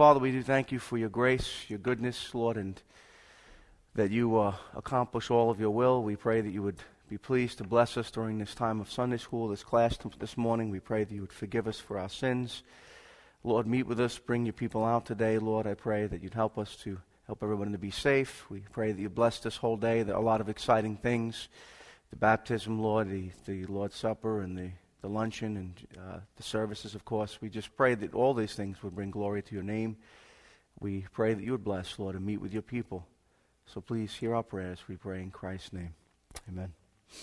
Father, we do thank you for your grace, your goodness, Lord, and that you accomplish all of your will. We pray that you would be pleased to bless us during this time of Sunday school, this class this morning. We pray that you would forgive us for our sins. Lord, meet with us, bring your people out today. Lord, I pray that you'd help us to help everyone to be safe. We pray that you bless this whole day. There are a lot of exciting things. The baptism, Lord, the Lord's Supper, and the luncheon, and the services, of course. We just pray that all these things would bring glory to your name. We pray that you would bless, Lord, and meet with your people. So please hear our prayers, we pray in Christ's name. Amen.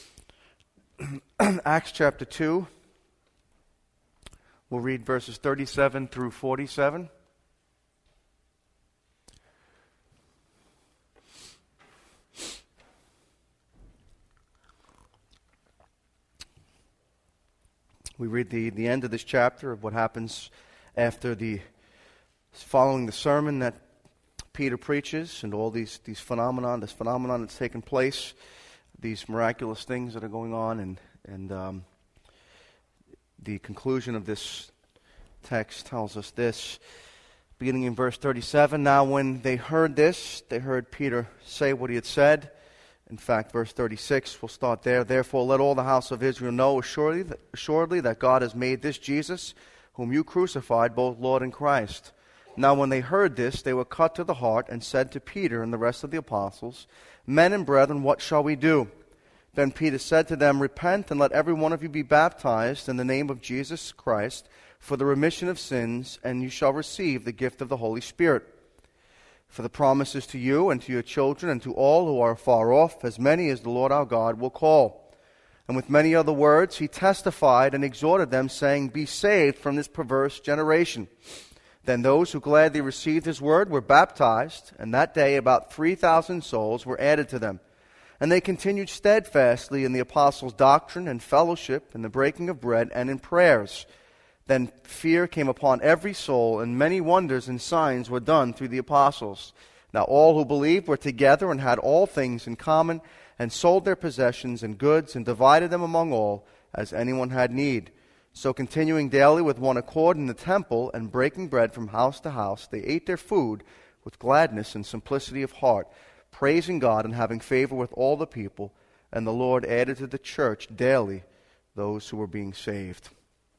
Acts chapter 2. We'll read verses 37 through 47. We read the end of this chapter of what happens after following the sermon that Peter preaches and all this phenomenon that's taken place, these miraculous things that are going on, and the conclusion of this text tells us this, beginning in verse 37. Now when they heard this, they heard Peter say what he had said. In fact, verse 36, we'll start there. Therefore, let all the house of Israel know assuredly that God has made this Jesus, whom you crucified, both Lord and Christ. Now when they heard this, they were cut to the heart and said to Peter and the rest of the apostles, Men and brethren, what shall we do? Then Peter said to them, Repent and let every one of you be baptized in the name of Jesus Christ for the remission of sins, and you shall receive the gift of the Holy Spirit. For the promise is to you and to your children and to all who are far off, as many as the Lord our God will call. And with many other words he testified and exhorted them, saying, Be saved from this perverse generation. Then those who gladly received his word were baptized, and that day about 3,000 souls were added to them. And they continued steadfastly in the apostles' doctrine and fellowship, in the breaking of bread, and in prayers. Then fear came upon every soul, and many wonders and signs were done through the apostles. Now all who believed were together and had all things in common, and sold their possessions and goods, and divided them among all, as anyone had need. So continuing daily with one accord in the temple, and breaking bread from house to house, they ate their food with gladness and simplicity of heart, praising God and having favor with all the people. And the Lord added to the church daily those who were being saved.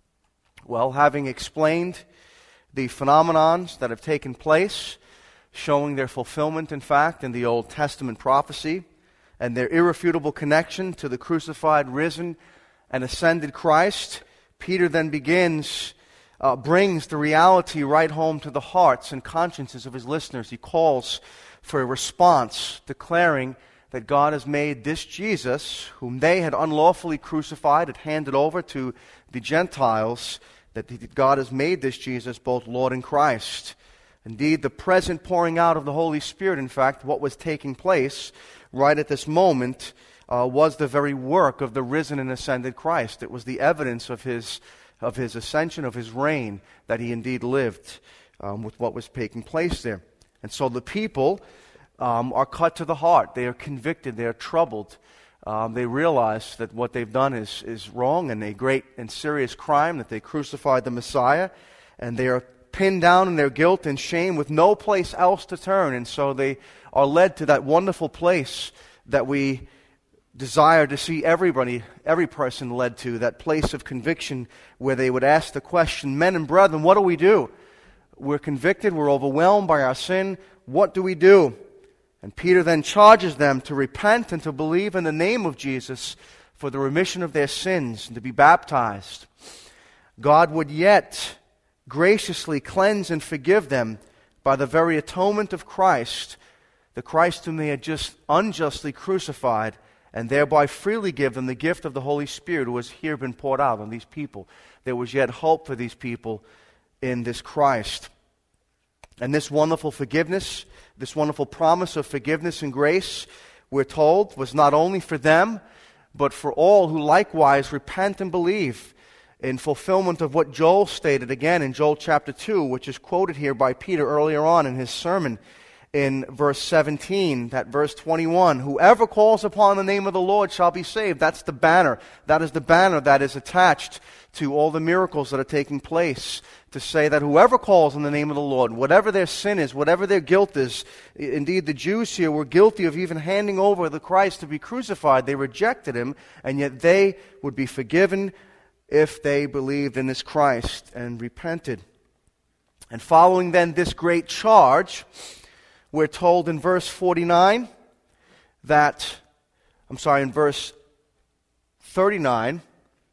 Well, having explained the phenomenons that have taken place, showing their fulfillment, in fact, in the Old Testament prophecy, and their irrefutable connection to the crucified, risen, and ascended Christ, Peter then brings the reality right home to the hearts and consciences of his listeners. He calls for a response, declaring that God has made this Jesus, whom they had unlawfully crucified and handed over to the Gentiles, that God has made this Jesus both Lord and Christ. Indeed, the present pouring out of the Holy Spirit, in fact, what was taking place right at this moment, was the very work of the risen and ascended Christ. It was the evidence of his ascension, of his reign, that he indeed lived with what was taking place there. And so the people are cut to the heart. They are convicted. They are troubled. They realize that what they've done is wrong and a great and serious crime, that they crucified the Messiah, and they are pinned down in their guilt and shame with no place else to turn. And so they are led to that wonderful place that we desire to see every person led to, that place of conviction where they would ask the question, Men and brethren, what do we do? We're convicted, we're overwhelmed by our sin. What do we do? And Peter then charges them to repent and to believe in the name of Jesus for the remission of their sins and to be baptized. God would yet graciously cleanse and forgive them by the very atonement of Christ, the Christ whom they had just unjustly crucified, and thereby freely give them the gift of the Holy Spirit who has here been poured out on these people. There was yet hope for these people in this Christ. And this wonderful forgiveness, this wonderful promise of forgiveness and grace, we're told, was not only for them, but for all who likewise repent and believe, in fulfillment of what Joel stated again in Joel chapter 2, which is quoted here by Peter earlier on in his sermon in verse 17, that verse 21, whoever calls upon the name of the Lord shall be saved. That's the banner. That is the banner that is attached to all the miracles that are taking place, to say that whoever calls on the name of the Lord, whatever their sin is, whatever their guilt is, indeed the Jews here were guilty of even handing over the Christ to be crucified. They rejected him, and yet they would be forgiven if they believed in this Christ and repented. And following then this great charge, we're told in verse 49 in verse 39,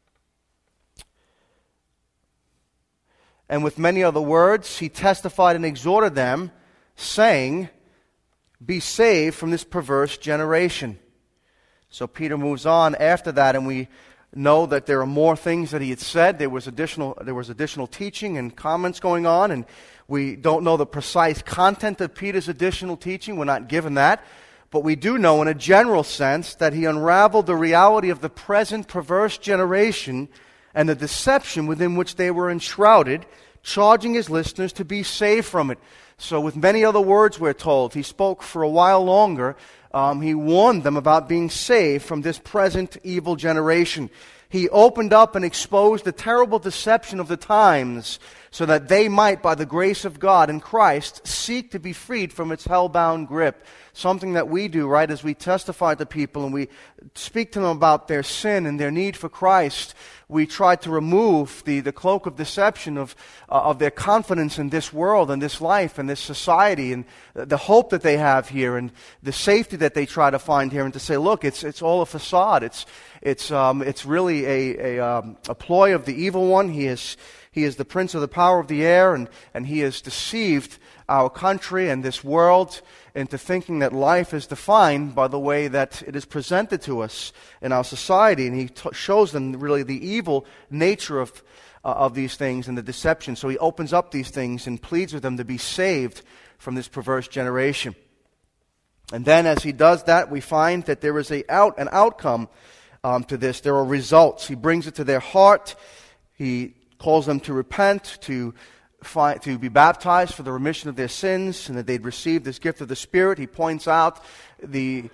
and with many other words, he testified and exhorted them, saying, be saved from this perverse generation. So Peter moves on after that, and we know that there are more things that he had said. There was additional teaching and comments going on, and we don't know the precise content of Peter's additional teaching. We're not given that. But we do know in a general sense that he unraveled the reality of the present perverse generation and the deception within which they were enshrouded, charging his listeners to be saved from it. So with many other words, we're told, he spoke for a while longer. He warned them about being saved from this present evil generation. He opened up and exposed the terrible deception of the times so that they might, by the grace of God in Christ, seek to be freed from its hell-bound grip. Something that we do, right, as we testify to people and we speak to them about their sin and their need for Christ. We try to remove the cloak of deception of their confidence in this world and this life and this society and the hope that they have here and the safety that they try to find here, and to say, look, it's all a facade. It's really a ploy of the evil one. He is the prince of the power of the air, and he has deceived our country and this world into thinking that life is defined by the way that it is presented to us in our society. And he shows them really the evil nature of these things and the deception. So he opens up these things and pleads with them to be saved from this perverse generation. And then as he does that, we find that there is an outcome to this. There are results. He brings it to their heart. He calls them to repent, to be baptized for the remission of their sins, and that they'd receive this gift of the Spirit. He points out the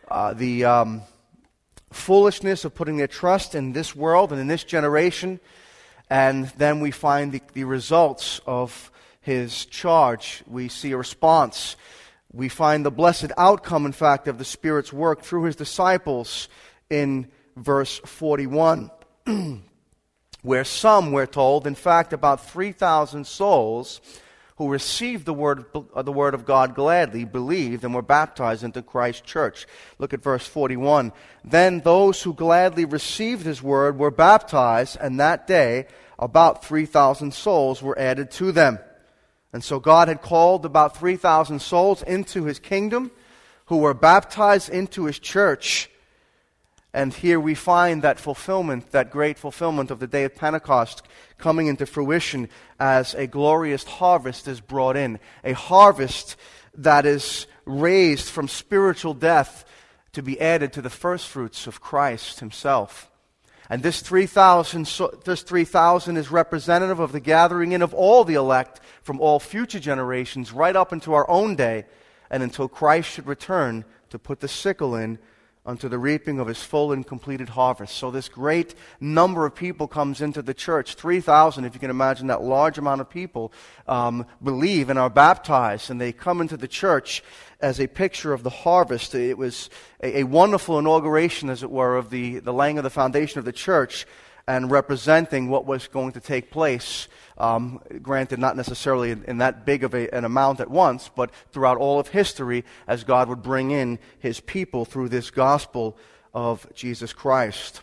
foolishness of putting their trust in this world and in this generation. And then we find the results of his charge. We see a response. We find the blessed outcome, in fact, of the Spirit's work through his disciples in verse 41. Where some, we're told, in fact, about 3,000 souls who received the word of God gladly, believed, and were baptized into Christ's church. Look at verse 41. Then those who gladly received his word were baptized, and that day about 3,000 souls were added to them. And so God had called about 3,000 souls into his kingdom, who were baptized into his church. And here we find that fulfillment, that great fulfillment of the day of Pentecost coming into fruition as a glorious harvest is brought in. A harvest that is raised from spiritual death to be added to the first fruits of Christ himself. And this 3,000 is representative of the gathering in of all the elect from all future generations right up into our own day and until Christ should return to put the sickle in unto the reaping of his full and completed harvest. So this great number of people comes into the church. 3,000, if you can imagine that large amount of people, believe and are baptized, and they come into the church as a picture of the harvest. It was a wonderful inauguration, as it were, of the laying of the foundation of the church, and representing what was going to take place. Granted, not necessarily in that big of an amount at once, but throughout all of history, as God would bring in his people through this gospel of Jesus Christ.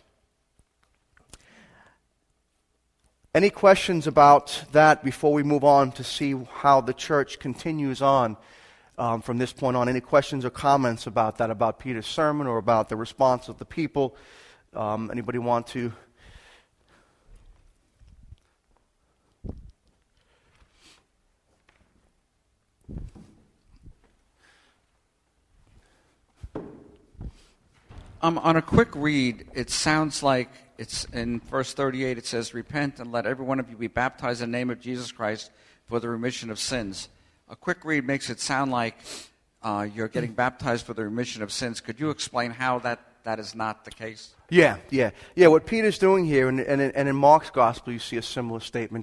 Any questions about that before we move on to see how the church continues on from this point on? Any questions or comments about that, about Peter's sermon or about the response of the people? Anybody want to? On a quick read, it sounds like it's in verse 38, it says, repent and let every one of you be baptized in the name of Jesus Christ for the remission of sins. A quick read makes it sound like you're getting baptized for the remission of sins. Could you explain how that is not the case? Yeah. What Peter's doing here, and in Mark's gospel you see a similar statement.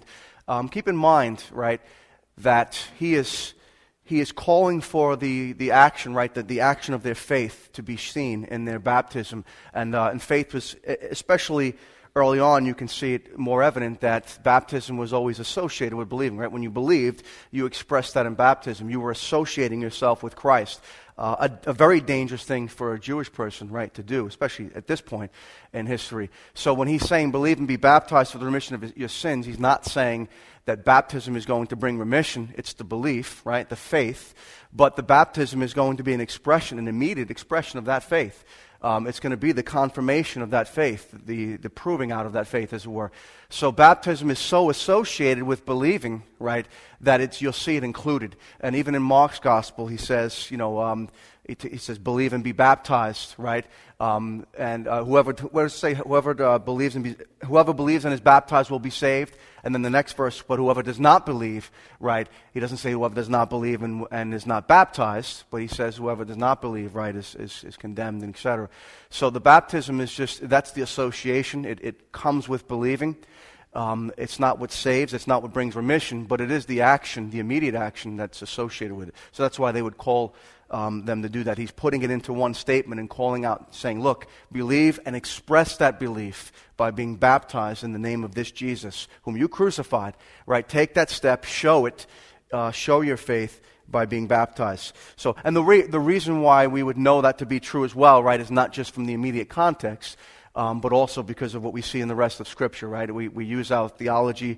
keep in mind, right, that he is calling for the action, right, the action of their faith to be seen in their baptism. And faith was, especially early on, you can see it more evident that baptism was always associated with believing, right? When you believed, you expressed that in baptism. You were associating yourself with Christ. A very dangerous thing for a Jewish person, right, to do, especially at this point in history. So when he's saying believe and be baptized for the remission of your sins, he's not saying that baptism is going to bring remission. It's the belief, right, the faith. But the baptism is going to be an expression, an immediate expression of that faith. It's going to be the confirmation of that faith, the proving out of that faith, as it were. So baptism is so associated with believing, right, that you'll see it included. And even in Mark's gospel, he says, he says, believe and be baptized, right? Whoever believes and is baptized will be saved. And then the next verse, but whoever does not believe, right? He doesn't say whoever does not believe and is not baptized, but he says whoever does not believe, right, is condemned, etc. So the baptism is that's the association. It comes with believing. It's not what saves, it's not what brings remission, but it is the action, the immediate action that's associated with it. So that's why they would call them to do that. He's putting it into one statement and calling out, saying, look, believe and express that belief by being baptized in the name of this Jesus, whom you crucified, right? Take that step, show it, show your faith by being baptized. So, and the reason why we would know that to be true as well, right, is not just from the immediate context, but also because of what we see in the rest of Scripture, right? We use our theology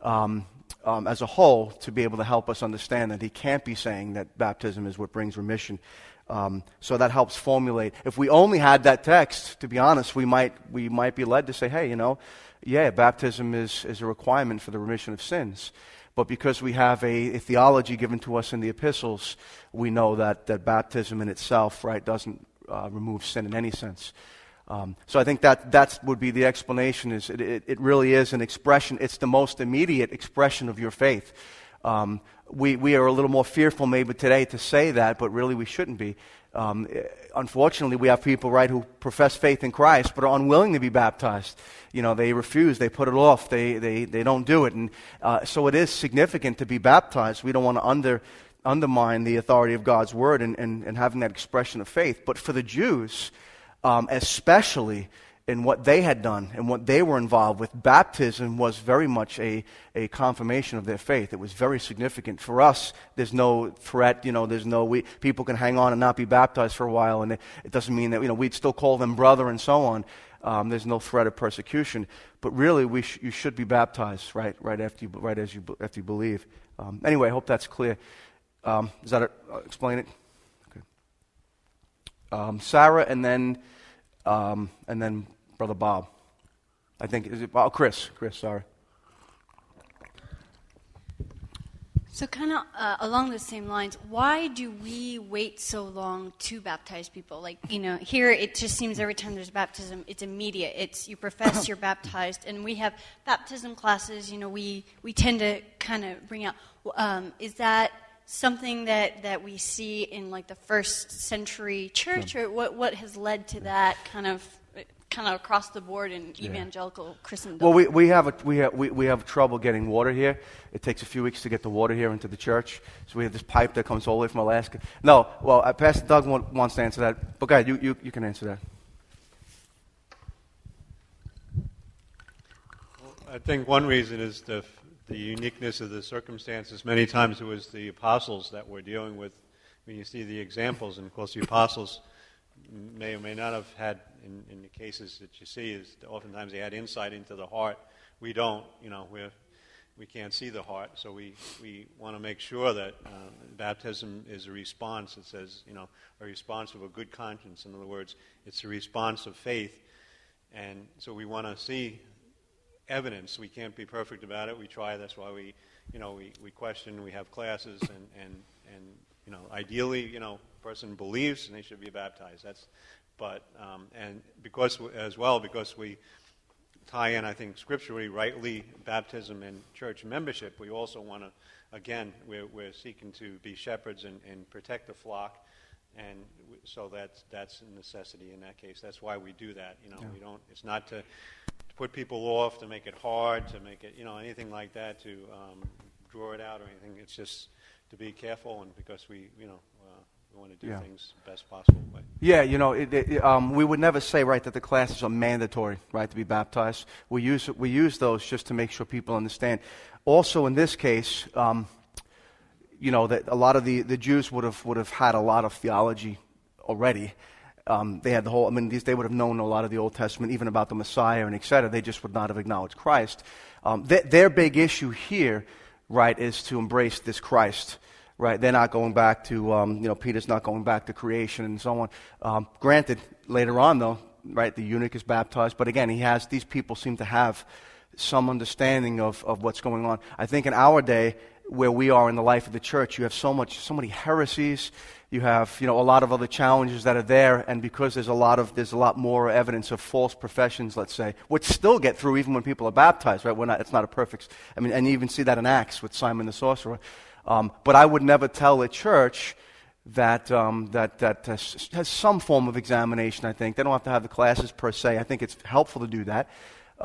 as a whole to be able to help us understand that he can't be saying that baptism is what brings remission. So that helps formulate. If we only had that text, to be honest, we might be led to say, hey, baptism is a requirement for the remission of sins. But because we have a theology given to us in the epistles, we know that baptism in itself, right, doesn't remove sin in any sense. So I think that would be the explanation. Is it really is an expression. It's the most immediate expression of your faith. We are a little more fearful maybe today to say that, but really we shouldn't be. Unfortunately, we have people, right, who profess faith in Christ but are unwilling to be baptized. They refuse. They put it off. They don't do it. And so it is significant to be baptized. We don't want to undermine the authority of God's word and having that expression of faith. But for the Jews, especially in what they had done and what they were involved with, baptism was very much a confirmation of their faith. It was very significant. For us, there's no threat, people can hang on and not be baptized for a while, and it doesn't mean that, we'd still call them brother and so on. There's no threat of persecution. But really, you should be baptized right after you believe. Anyway, I hope that's clear. Does that explain it? Okay. Sarah, and then Brother Bob. I think, is it Bob? Chris, sorry. So kind of along the same lines, why do we wait so long to baptize people? Like, here it just seems every time there's baptism, it's immediate. It's you profess, you're baptized. And we have baptism classes, we tend to kind of bring out, is that something that we see in like the first century church, or what has led to that kind of across the board in evangelical Christendom? Well, we have trouble getting water here. It takes a few weeks to get the water here into the church. So we have this pipe that comes all the way from Alaska. No, well, Pastor Doug wants to answer that. But go ahead, you can answer that. Well, I think one reason is the uniqueness of the circumstances. Many times it was the apostles that we're dealing with. When you see the examples, and of course the apostles may or may not have had, in the cases that you see, is oftentimes they had insight into the heart. We don't, we can't see the heart, so we want to make sure that baptism is a response. It says, a response of a good conscience. In other words, it's a response of faith, and so we want to see evidence. We can't be perfect about it. We try. That's why we question. We have classes, and ideally, person believes and they should be baptized. And because we tie in, I think, scripturally, rightly, baptism and church membership, we also want to, again, we're seeking to be shepherds and protect the flock, and so that's a necessity in that case. That's why we do that. We don't. It's not to put people off, to make it hard, to make it, anything like that, to draw it out or anything. It's just to be careful, and because we want to do things the best possible way. Yeah, we would never say, right, that the classes are mandatory, right, to be baptized. We use those just to make sure people understand. Also, in this case, that a lot of the Jews would have had a lot of theology already. They had they would have known a lot of the Old Testament, even about the Messiah and et cetera. They just would not have acknowledged Christ. Their big issue here, right, is to embrace this Christ. Right, they're not going back to, Peter's not going back to creation and so on. Granted, later on though, right, the eunuch is baptized, but again, these people seem to have some understanding of what's going on. I think in our day, where we are in the life of the church, you have so many heresies, you have, a lot of other challenges that are there, and because there's a lot more evidence of false professions, let's say, which still get through even when people are baptized, right? It's not a perfect, and you even see that in Acts with Simon the sorcerer. But I would never tell a church that has some form of examination, I think. They don't have to have the classes per se. I think it's helpful to do that.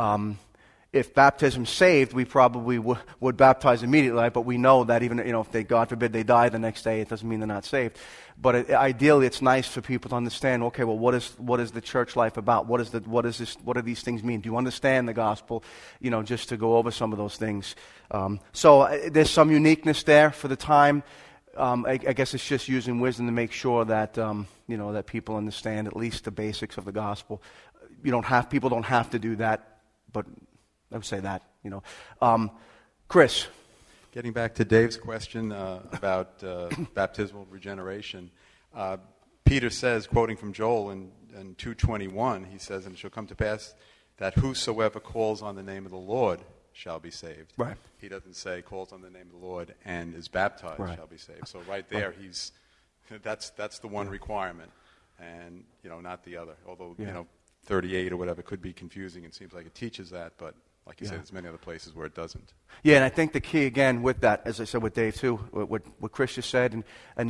If baptism's saved, we probably would baptize immediately, right? But we know that even, if they, God forbid, they die the next day, it doesn't mean they're not saved. But ideally, it's nice for people to understand, okay, well, what is the church life about? What do these things mean? Do you understand the gospel? Just to go over some of those things. So there's some uniqueness there for the time. I guess it's just using wisdom to make sure that, that people understand at least the basics of the gospel. People don't have to do that, but I would say that, Chris. Getting back to Dave's question about baptismal regeneration, Peter says, quoting from Joel in 2:21, he says, "And it shall come to pass that whosoever calls on the name of the Lord shall be saved." Right. He doesn't say calls on the name of the Lord and is baptized shall be saved. So right there, that's the one requirement, and not the other. Although 38 or whatever could be confusing. It seems like it teaches that, but like you said, there's many other places where it doesn't. Yeah, and I think the key again with that, as I said with Dave too, what Chris just said,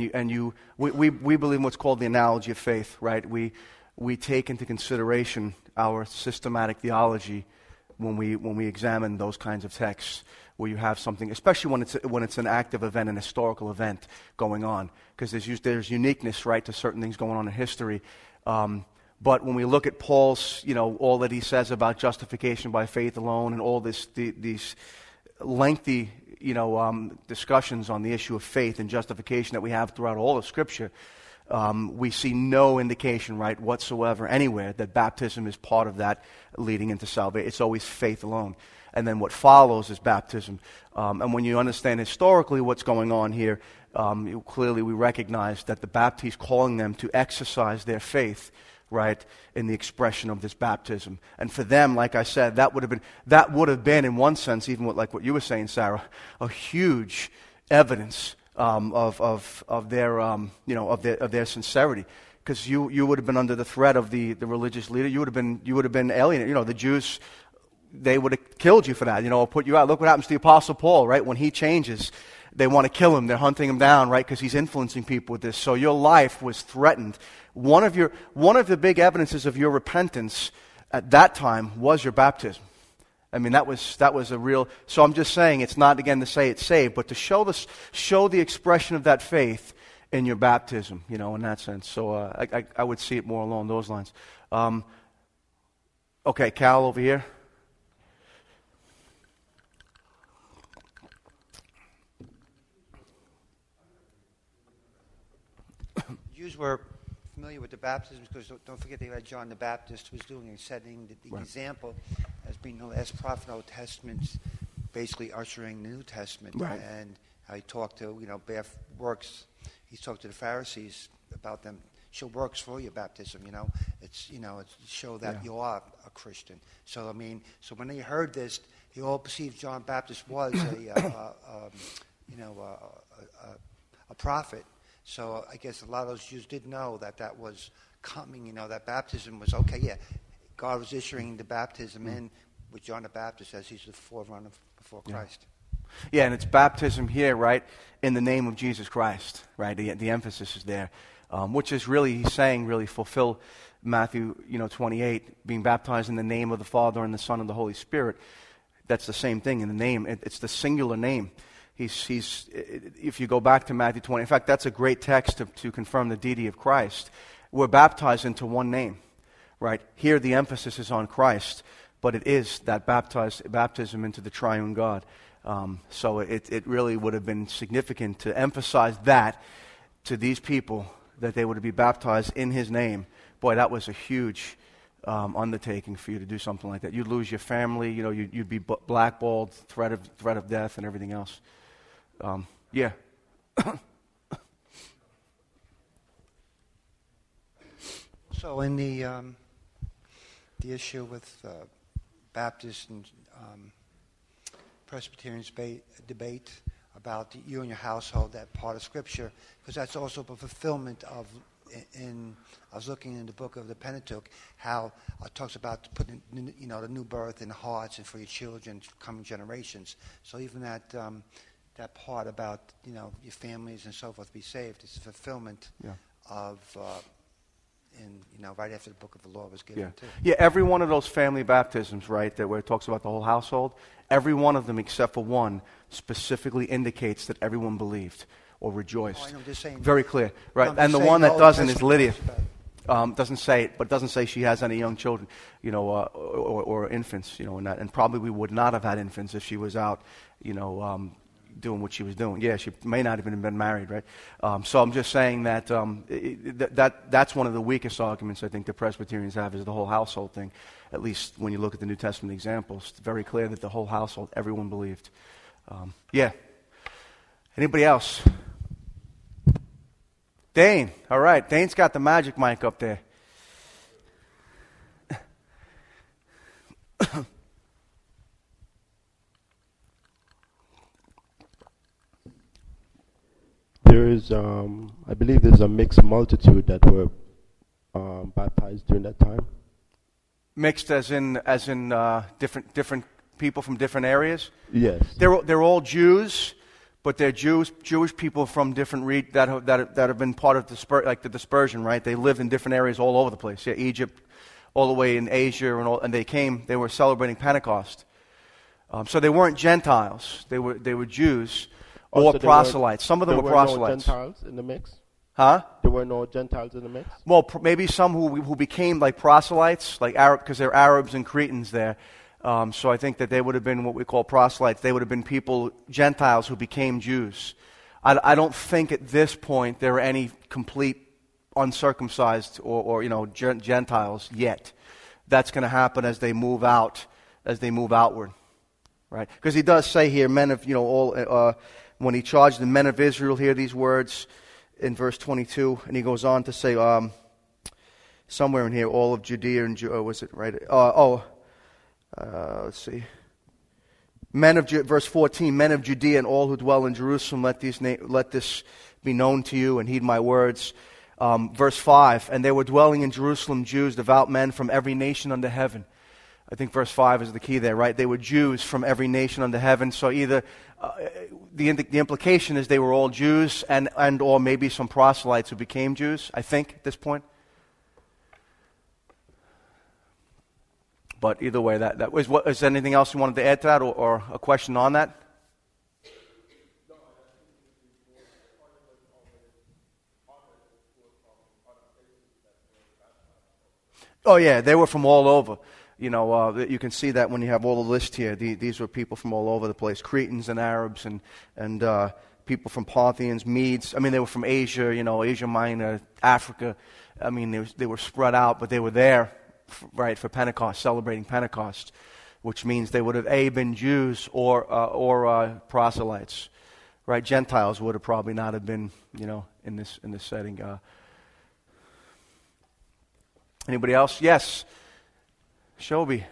we believe in what's called the analogy of faith, right? We take into consideration our systematic theology when we examine those kinds of texts, where you have something, especially when it's an active event, an historical event going on, because there's uniqueness, right, to certain things going on in history. But when we look at Paul's, all that he says about justification by faith alone, and all these lengthy, discussions on the issue of faith and justification that we have throughout all of Scripture, we see no indication, right, whatsoever anywhere that baptism is part of that leading into salvation. It's always faith alone. And then what follows is baptism. And when you understand historically what's going on here, clearly we recognize that the Baptist is calling them to exercise their faith, right, in the expression of this baptism. And for them, like I said, that would have been in one sense, even what you were saying, Sarah, a huge evidence of their sincerity, because you would have been under the threat of the religious leader. You would have been alienated. The Jews, they would have killed you for that. Or put you out. Look what happens to the Apostle Paul, right? When he changes, they want to kill him. They're hunting him down, right? Because he's influencing people with this. So your life was threatened. One of the big evidences of your repentance at that time was your baptism. That was a real. So I'm just saying, it's not again to say it's saved, but to show the expression of that faith in your baptism. In that sense. So I would see it more along those lines. Okay, Cal over here. Jews were familiar with the baptisms because don't forget they had John the Baptist who was doing and setting the example as being the last prophet in the Old Testament, basically ushering the New Testament. Right. And I talked to bear works. He talked to the Pharisees about them. Show works for your baptism. It's show that you are a Christian. So so when they heard this, they all perceived John Baptist was a prophet. So I guess a lot of those Jews did know that was coming, that baptism was okay, yeah. God was issuing the baptism in with John the Baptist as he's the forerunner before Christ. Yeah, and it's baptism here, right, in the name of Jesus Christ, right? The emphasis is there. which is really, he's saying, really fulfill Matthew 28, being baptized in the name of the Father and the Son and the Holy Spirit. That's the same thing in the name. It's the singular name. If you go back to Matthew 20, in fact, that's a great text to confirm the deity of Christ. We're baptized into one name, right? Here the emphasis is on Christ, but it is that baptism into the triune God. So it really would have been significant to emphasize that to these people, that they would be baptized in His name. Boy, that was a huge undertaking for you to do something like that. You'd lose your family, you'd be blackballed, threat of death, and everything else. Yeah. So in the issue with Baptist and Presbyterians debate about you and your household, that part of Scripture, because that's also a fulfillment of. I was looking in the book of the Pentateuch, how it talks about putting the new birth in the hearts and for your children, coming generations. So even that part about your families and so forth be saved, it's a fulfillment of. Right after the book of the law was given too. Yeah, every one of those family baptisms, right, where it talks about the whole household, every one of them except for one specifically indicates that everyone believed or rejoiced. I know, just saying, very clear, right? No, and the one that doesn't is Lydia. Doesn't say it, but it doesn't say she has any young children, or infants, and probably we would not have had infants if she was out, doing what she was doing. Yeah, she may not even have been married, right? So I'm just saying that that's one of the weakest arguments I think the Presbyterians have, is the whole household thing. At least when you look at the New Testament examples, it's very clear that the whole household, everyone believed. Yeah. Anybody else? Dane. All right. Dane's got the magic mic up there. There is, I believe there's a mixed multitude that were baptized during that time. Mixed as in different people from different areas? Yes. They're all Jews, but they're Jewish people from different that have been part of the dispersion, right? They lived in different areas all over the place. Yeah, Egypt, all the way in Asia, and they were celebrating Pentecost. So they weren't Gentiles. They were Jews. Or so proselytes. Some of them were proselytes. There were no Gentiles in the mix? Huh? There were no Gentiles in the mix? Well, maybe some who became like proselytes, like Arab, because they're Arabs and Cretans there. So I think that they would have been what we call proselytes. They would have been people, Gentiles, who became Jews. I don't think at this point there are any complete uncircumcised or Gentiles yet. That's going to happen as they move outward, right? Because he does say here, men of all. When he charged the men of Israel, hear these words in verse 22, and he goes on to say, somewhere in here, all of Judea and was it right? Let's see. Verse 14, men of Judea and all who dwell in Jerusalem, let this be known to you and heed my words. Verse 5, and they were dwelling in Jerusalem Jews, devout men from every nation under heaven. I think verse 5 is the key there, right? They were Jews from every nation under heaven. So either the implication is they were all Jews and or maybe some proselytes who became Jews, I think, at this point. But either way, that was what. Is there anything else you wanted to add to that or a question on that? Oh yeah, they were from all over. You can see that when you have all the list here. These were people from all over the place, Cretans and Arabs and people from Parthians, Medes. I mean, they were from Asia, Asia Minor, Africa. I mean, they were spread out, but they were there, right, for Pentecost, celebrating Pentecost, which means they would have been Jews or proselytes, right? Gentiles would have probably not have been, in this setting. Anybody else? Yes. Shelby.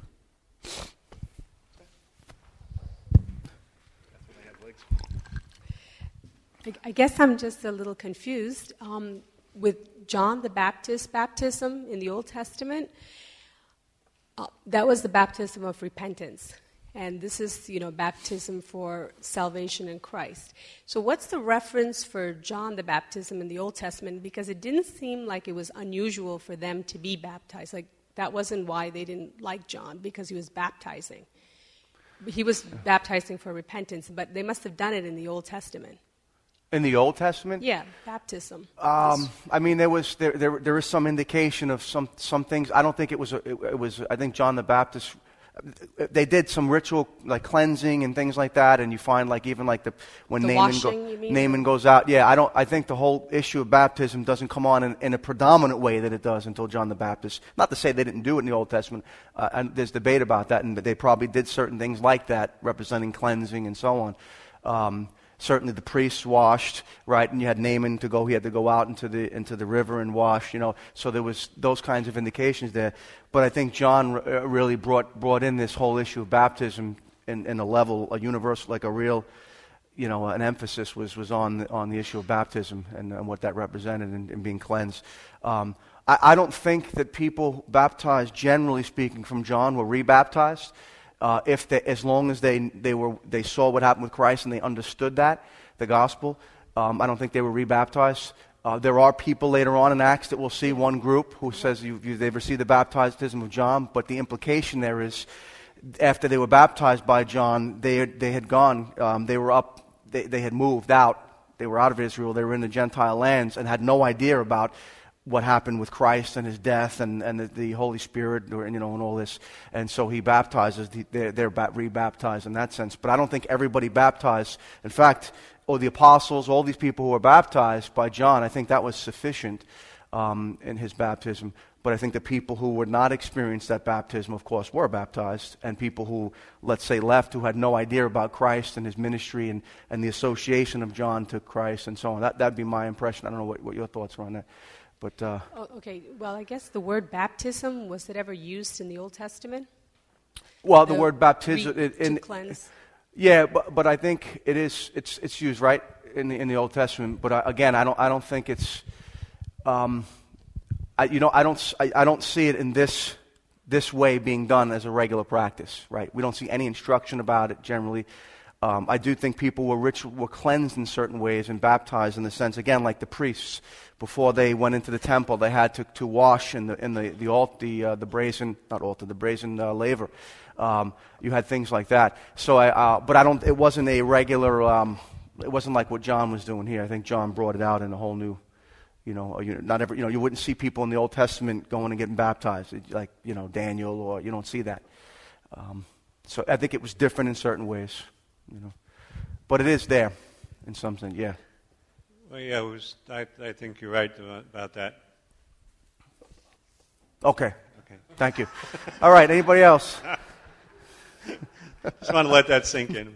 I guess I'm just a little confused. With John the Baptist's baptism in the Old Testament, that was the baptism of repentance. And this is, baptism for salvation in Christ. So what's the reference for John the Baptism in the Old Testament? Because it didn't seem like it was unusual for them to be baptized. Like, that wasn't why they didn't like John, because he was baptizing. He was baptizing for repentance, but they must have done it in the Old Testament. In the Old Testament? Yeah, baptism. There is some indication of some things. I don't think it was. I think John the Baptist. They did some ritual like cleansing and things like that, and you find when Naaman goes out. Yeah, I think the whole issue of baptism doesn't come on in a predominant way that it does until John the Baptist. Not to say they didn't do it in the Old Testament, and there's debate about that, and they probably did certain things like that, representing cleansing and so on. Certainly the priests washed, right? And you had Naaman he had to go out into the river and wash, So there was those kinds of indications there. But I think John really brought in this whole issue of baptism in a level, a universal, like a real, an emphasis was on the issue of baptism and what that represented and being cleansed. I don't think that people baptized, generally speaking, from John were rebaptized. As long as they saw what happened with Christ and they understood that, the gospel, I don't think they were rebaptized. There are people later on in Acts that we'll see one group who says they've received the baptism of John, but the implication there is after they were baptized by John, they had gone, they had moved out, they were out of Israel, they were in the Gentile lands and had no idea about what happened with Christ and his death and the Holy Spirit, and all this. And so he baptizes, they're rebaptized in that sense. But I don't think everybody baptized. In fact, the apostles, all these people who were baptized by John, I think that was sufficient in his baptism. But I think the people who would not experience that baptism, of course, were baptized. And people who, let's say, left, who had no idea about Christ and his ministry and the association of John to Christ and so on. That'd be my impression. I don't know what your thoughts are on that. But, okay. Well, I guess the word baptism, was it ever used in the Old Testament? Well, the word baptism to cleanse. Yeah, but I think it's used right in the Old Testament. But I don't think it's. I don't see it in this way being done as a regular practice. Right? We don't see any instruction about it generally. I do think people were cleansed in certain ways and baptized in the sense, again, like the priests. Before they went into the temple, they had to wash in the brazen laver. You had things like that. So, but I don't. It wasn't a regular. It wasn't like what John was doing here. I think John brought it out in a whole new. Not every. You wouldn't see people in the Old Testament going and getting baptized, like Daniel, or you don't see that. So I think it was different in certain ways. But it is there in some sense. Yeah. Well, yeah, I think you're right about that. Okay. Thank you. All right, anybody else? Just want to let that sink in.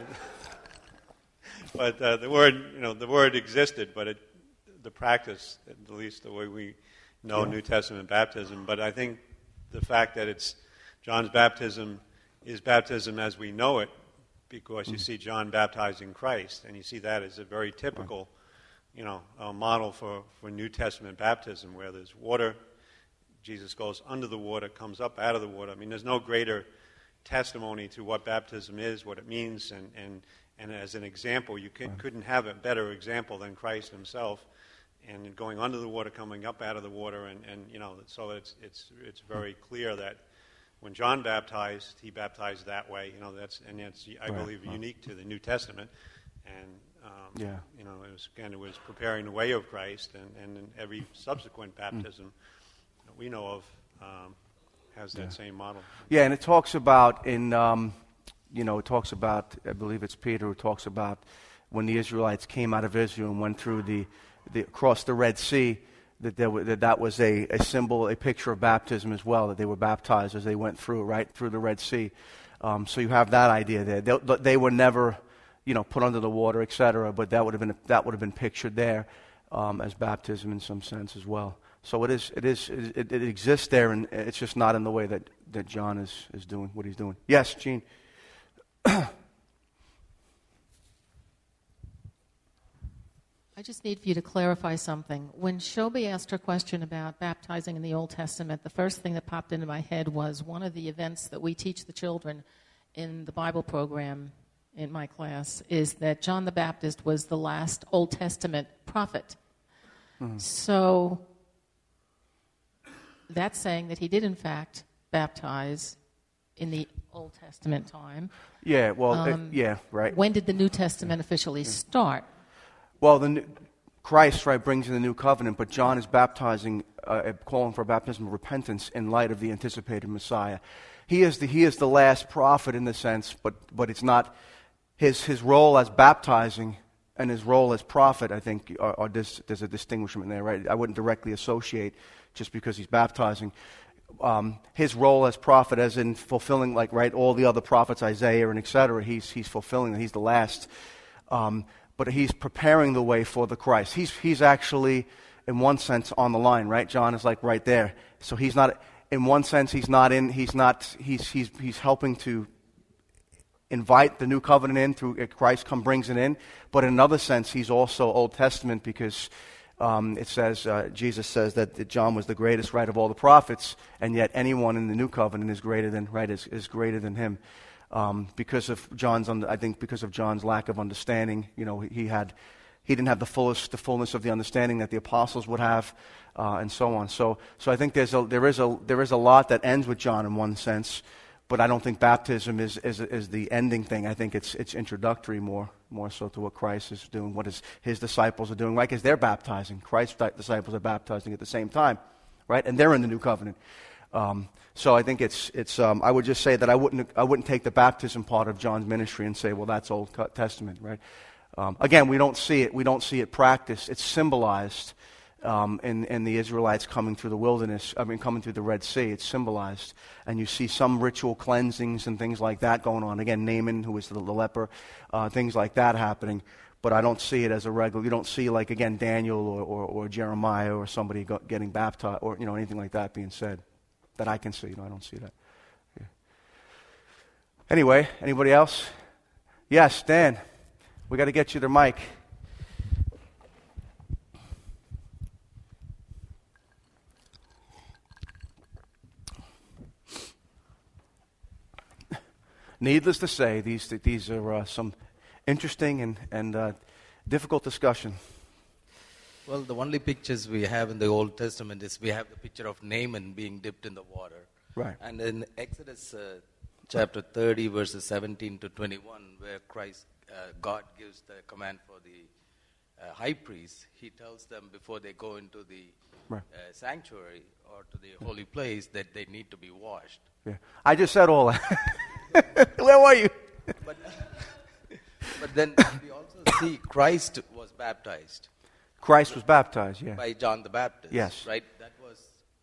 But the word existed, but the practice, at least the way we know New Testament baptism. But I think the fact that it's John's baptism is baptism as we know it, because you see John baptizing Christ, and you see that as a very typical. A model for New Testament baptism, where there's water, Jesus goes under the water, comes up out of the water. I mean, there's no greater testimony to what baptism is, what it means, and as an example, you couldn't have a better example than Christ himself, and going under the water, coming up out of the water, and so it's very clear that when John baptized, he baptized that way. That's I believe unique to the New Testament, and. It was preparing the way of Christ, and in every subsequent baptism that we know of has that same model. Yeah, and it talks about I believe it's Peter who talks about when the Israelites came out of Israel and went through across the Red Sea, that was a symbol, a picture of baptism as well, that they were baptized as they went through the Red Sea. So you have that idea there. They were never. Put under the water, etc. But that would have been pictured there as baptism in some sense as well. So it exists there, and it's just not in the way that John is doing what he's doing. Yes, Gene. I just need for you to clarify something. When Shobi asked her question about baptizing in the Old Testament, the first thing that popped into my head was one of the events that we teach the children in the Bible program in my class is that John the Baptist was the last Old Testament prophet. So that's saying that he did, in fact, baptize in the Old Testament time. Yeah, well, yeah, right. When did the New Testament officially start? Well, Christ, right, brings in the new covenant, but John is baptizing, calling for baptism of repentance in light of the anticipated Messiah. He is the last prophet in the sense, but it's not his role as baptizing and his role as prophet. I think there's a distinguishment there, right? I wouldn't directly associate just because he's baptizing. His role as prophet, as in fulfilling, like, right, all the other prophets, Isaiah and etc. He's fulfilling. He's the last, but he's preparing the way for the Christ. He's actually, in one sense, on the line, right? John is like right there, so he's not. In one sense, he's helping to invite the new covenant in through Christ. Brings it in, but in another sense, he's also Old Testament because. It says, Jesus says that John was the greatest, right, of all the prophets, and yet anyone in the new covenant is greater than, right, is greater than him. Because of John's lack of understanding, you know, he didn't have the fullness of the understanding that the apostles would have, and so on. So I think there is a lot that ends with John in one sense, but I don't think baptism is the ending thing. I think it's introductory more so to what Christ is doing, what his disciples are doing, right? Because they're baptizing. Christ's disciples are baptizing at the same time, right? And they're in the new covenant. So I think it's. I would just say that I wouldn't take the baptism part of John's ministry and say, well, that's Old Testament, right? Again, we don't see it. We don't see it practiced. It's symbolized in the Israelites coming through the wilderness. Coming through the Red Sea. It's symbolized, and you see some ritual cleansings and things like that going on. Again, Naaman, who was the leper, things like that happening. But I don't see it as a regular. You don't see, like, again, Daniel or Jeremiah or somebody getting baptized or, you know, anything like that being said that I can see. You know, I don't see that. Yeah. Anyway, anybody else? Yes, Dan. We got to get you the mic. Needless to say, these are some interesting and difficult discussion. Well, the only pictures we have in the Old Testament is we have the picture of Naaman being dipped in the water. Right. And in Exodus chapter 30, verses 17 to 21, where God gives the command for the high priest, he tells them before they go into the sanctuary or to the holy place that they need to be washed. Yeah. I just said all that. Where were you? But then we also see Christ was baptized. Christ was baptized, yeah. By John the Baptist. Yes. Right? That was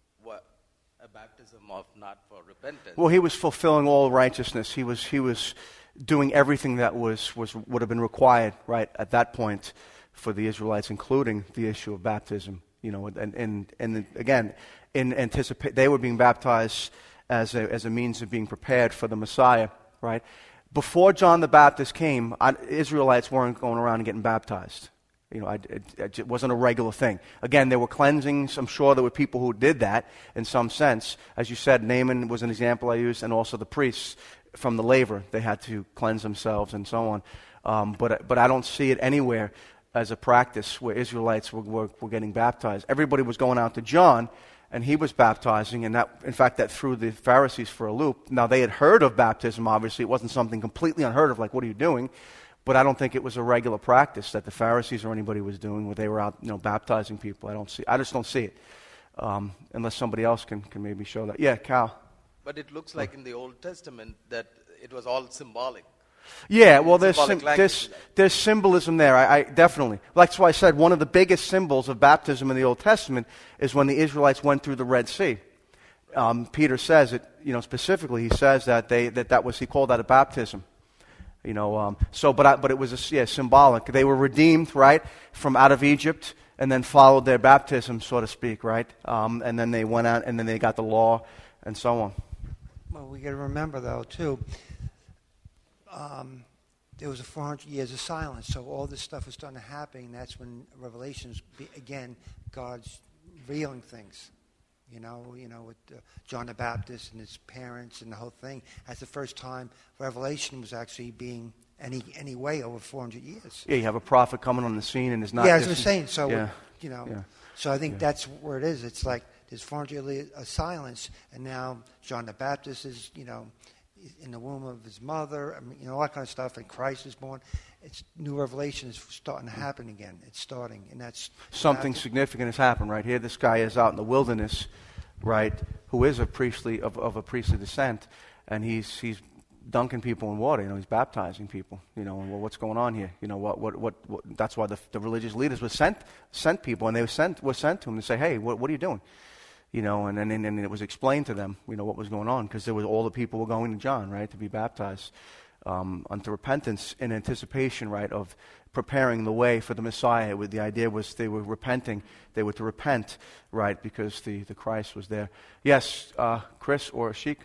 a baptism of not for repentance. Well, he was fulfilling all righteousness. He was doing everything that would have been required, right, at that point for the Israelites, including the issue of baptism. You know, and again, they were being baptized as a means of being prepared for the Messiah, right? Before John the Baptist came, Israelites weren't going around and getting baptized. You know, it wasn't a regular thing. Again, there were cleansings. I'm sure there were people who did that in some sense. As you said, Naaman was an example I used, and also the priests from the laver. They had to cleanse themselves and so on. But I don't see it anywhere as a practice where Israelites were getting baptized. Everybody was going out to John, and he was baptizing, and that threw the Pharisees for a loop. Now, they had heard of baptism, obviously. It wasn't something completely unheard of, like, what are you doing? But I don't think it was a regular practice that the Pharisees or anybody was doing where they were out, baptizing people. I just don't see it, unless somebody else can maybe show that. Yeah, Cal. But it looks like in the Old Testament that it was all symbolic. Yeah, well, there's symbolism there. I definitely. That's why I said one of the biggest symbols of baptism in the Old Testament is when the Israelites went through the Red Sea. Peter says it, specifically. He says that he called that a baptism. But it was symbolic. They were redeemed, right, from out of Egypt, and then followed their baptism, so to speak, right? And then they went out, and then they got the law, and so on. Well, we got to remember, though, too. There was 400 years of silence, so all this stuff was starting to happen. That's when Revelations, again, God's revealing things. with John the Baptist and his parents and the whole thing. That's the first time Revelation was actually being any way over 400 years. Yeah, you have a prophet coming on the scene and is not. Yeah, as I was saying. So Yeah. So I think that's where it is. It's like there's 400 years of silence, and now John the Baptist is in the womb of his mother. I mean, all that kind of stuff. And Christ is born. It's new revelation is starting to happen again. It's starting, and that's something significant has happened right here. This guy is out in the wilderness, right? Who is a priestly of a priestly descent, and he's dunking people in water. He's baptizing people. And what's going on here? What that's why the religious leaders were sent people, and they were sent to him to say, hey, what are you doing? And it was explained to them, what was going on, because all the people were going to John, right, to be baptized unto repentance in anticipation, right, of preparing the way for the Messiah. The idea was they were repenting. They were to repent, right, because the Christ was there. Yes, Chris or Ashik?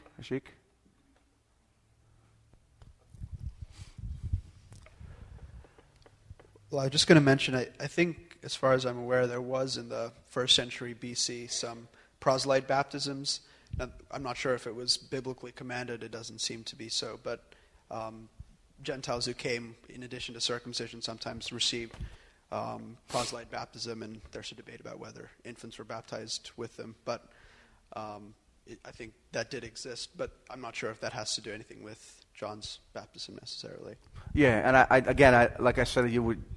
Well, I was just going to mention, I think, as far as I'm aware, there was in the 1st century BC some proselyte baptisms. Now, I'm not sure if it was biblically commanded. It doesn't seem to be so. But Gentiles who came, in addition to circumcision, sometimes received proselyte baptism, and there's a debate about whether infants were baptized with them. But I think that did exist, but I'm not sure if that has to do anything with John's baptism necessarily. Yeah, and I like I said,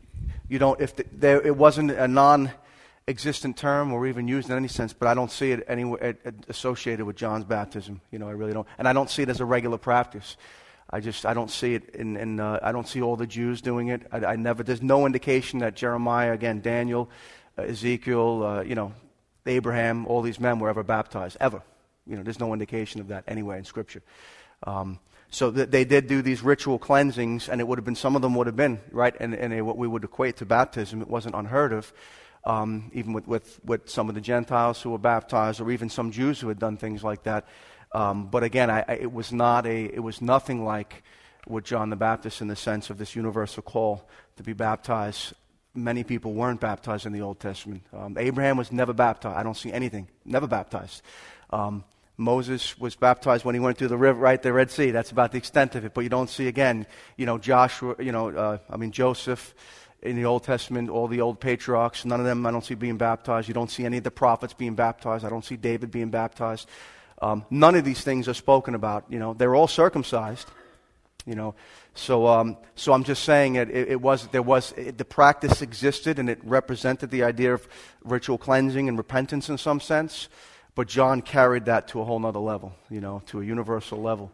it wasn't a non-existent term or even used in any sense, but I don't see it anywhere associated with John's baptism. I really don't, and I don't see it as a regular practice. I don't see it I don't see all the Jews doing it. There's no indication that Jeremiah, again, Daniel, Ezekiel, Abraham, all these men were ever baptized, ever. There's no indication of that anywhere in Scripture. So they did do these ritual cleansings, and it would have been, some of them would have been, right, and what we would equate to baptism. It wasn't unheard of, even with some of the Gentiles who were baptized, or even some Jews who had done things like that. But again, it was nothing like with John the Baptist in the sense of this universal call to be baptized. Many people weren't baptized in the Old Testament. Abraham was never baptized. I don't see anything. Never baptized. Moses was baptized when he went through the river, right, the Red Sea. That's about the extent of it. But you don't see, again, Joshua, Joseph in the Old Testament, all the old patriarchs, none of them I don't see being baptized. You don't see any of the prophets being baptized. I don't see David being baptized. None of these things are spoken about. They're all circumcised. So I'm just saying the practice existed, and it represented the idea of ritual cleansing and repentance in some sense. But John carried that to a whole nother level, to a universal level.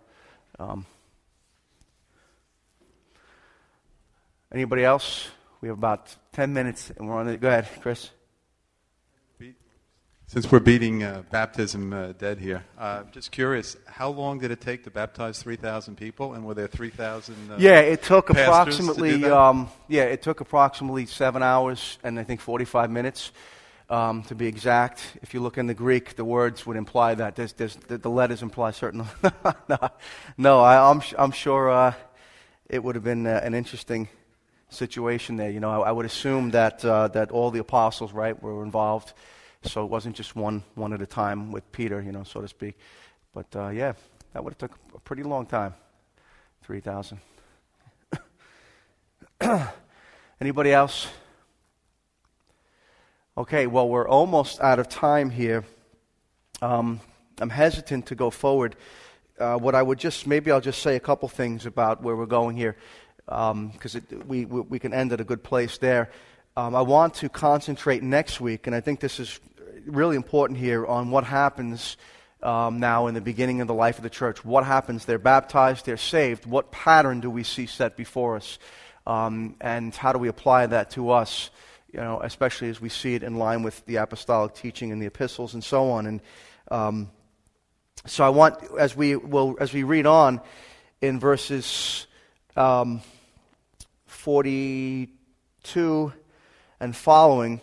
Anybody else? We have about 10 minutes, and we're on it. Go ahead, Chris. Since we're beating baptism dead here, just curious, how long did it take to baptize 3,000 people, and were there 3,000 it took approximately it took approximately 7 hours and I think 45 minutes. To be exact, if you look in the Greek, the words would imply that. The letters imply certain. No, I'm sure it would have been an interesting situation there. I would assume that all the apostles, right, were involved, so it wasn't just one at a time with Peter, so to speak. But that would have took a pretty long time. 3,000. Anybody else? Okay, well, we're almost out of time here. I'm hesitant to go forward. What I would I'll just say a couple things about where we're going here, because we can end at a good place there. I want to concentrate next week, and I think this is really important here, on what happens now in the beginning of the life of the church. What happens? They're baptized, they're saved. What pattern do we see set before us? And how do we apply that to us? Especially as we see it in line with the apostolic teaching in the epistles and so on. And so I want, as we read on in verses 42 and following,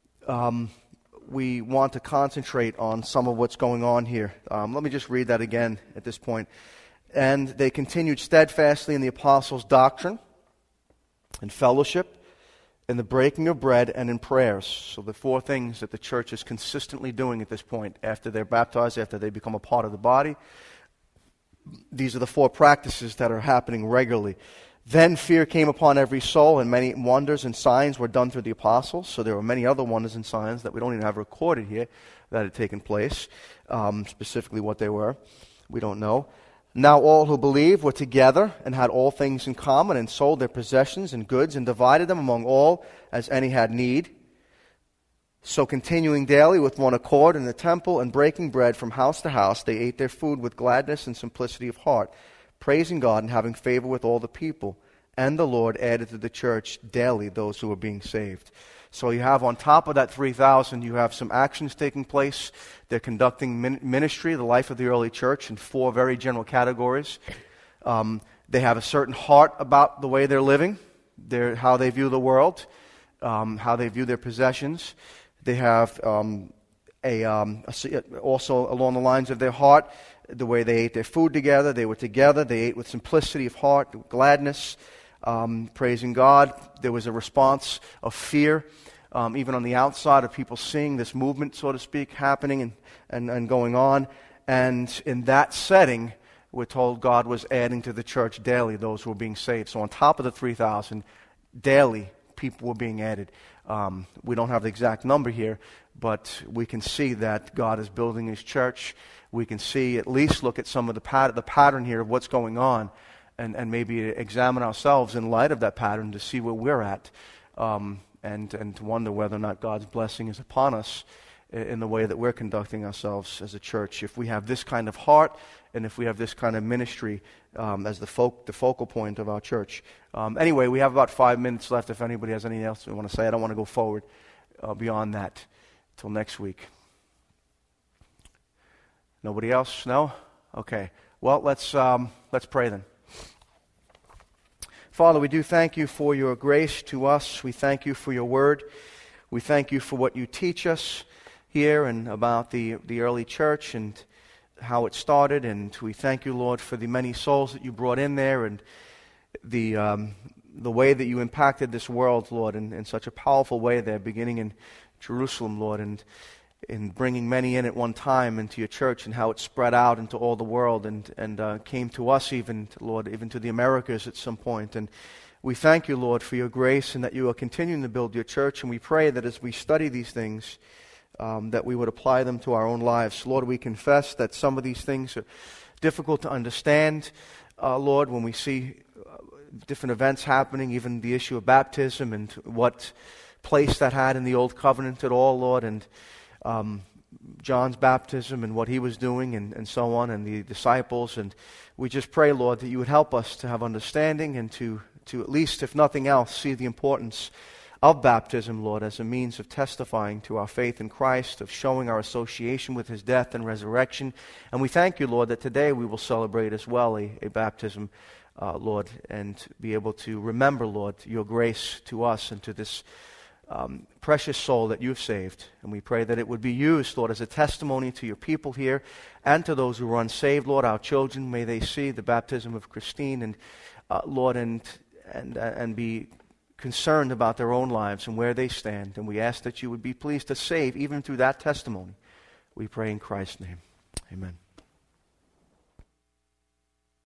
we want to concentrate on some of what's going on here. Let me just read that again at this point. And they continued steadfastly in the apostles' doctrine and fellowship, in the breaking of bread, and in prayers. So the four things that the church is consistently doing at this point after they're baptized, after they become a part of the body. These are the four practices that are happening regularly. Then fear came upon every soul, and many wonders and signs were done through the apostles. So there were many other wonders and signs that we don't even have recorded here that had taken place. Specifically what they were, we don't know. Now all who believed were together and had all things in common, and sold their possessions and goods and divided them among all as any had need. So continuing daily with one accord in the temple and breaking bread from house to house, they ate their food with gladness and simplicity of heart, praising God and having favor with all the people. And the Lord added to the church daily those who were being saved. So you have on top of that 3,000, you have some actions taking place. They're conducting ministry, the life of the early church, in four very general categories. They have a certain heart about the way they're living, how they view the world, how they view their possessions. They have also along the lines of their heart, the way they ate their food together. They were together. They ate with simplicity of heart, gladness, praising God. There was a response of fear, even on the outside of people seeing this movement, so to speak, happening and going on. And in that setting, we're told God was adding to the church daily those who were being saved. So on top of the 3,000, daily people were being added. We don't have the exact number here, but we can see that God is building His church. We can see, at least look at some of the pattern here of what's going on, and maybe examine ourselves in light of that pattern to see where we're at, and to wonder whether or not God's blessing is upon us in the way that we're conducting ourselves as a church. If we have this kind of heart, and if we have this kind of ministry as the focal point of our church. Anyway, we have about 5 minutes left if anybody has anything else we want to say. I don't want to go forward beyond that till next week. Nobody else? No? Okay. Well, let's pray then. Father, we do thank you for your grace to us. We thank you for your word. We thank you for what you teach us here and about the early church and how it started. And we thank you, Lord, for the many souls that you brought in there and the way that you impacted this world, Lord, in such a powerful way there, beginning in Jerusalem, Lord, and in bringing many in at one time into your church, and how it spread out into all the world and came to us even, Lord, even to the Americas at some point. And we thank you, Lord, for your grace and that you are continuing to build your church. And we pray that as we study these things, that we would apply them to our own lives. Lord, we confess that some of these things are difficult to understand, Lord, when we see different events happening, even the issue of baptism and what place that had in the Old Covenant at all, Lord, and John's baptism and what he was doing and so on, and the disciples. And we just pray, Lord, that you would help us to have understanding and to at least, if nothing else, see the importance of baptism, Lord, as a means of testifying to our faith in Christ, of showing our association with his death and resurrection. And we thank you, Lord, that today we will celebrate as well a baptism, Lord, and be able to remember, Lord, your grace to us and to this precious soul that you've saved. And we pray that it would be used, Lord, as a testimony to your people here and to those who are unsaved, Lord, our children. May they see the baptism of Christine and Lord, and be concerned about their own lives and where they stand. And we ask that you would be pleased to save even through that testimony. We pray in Christ's name. Amen.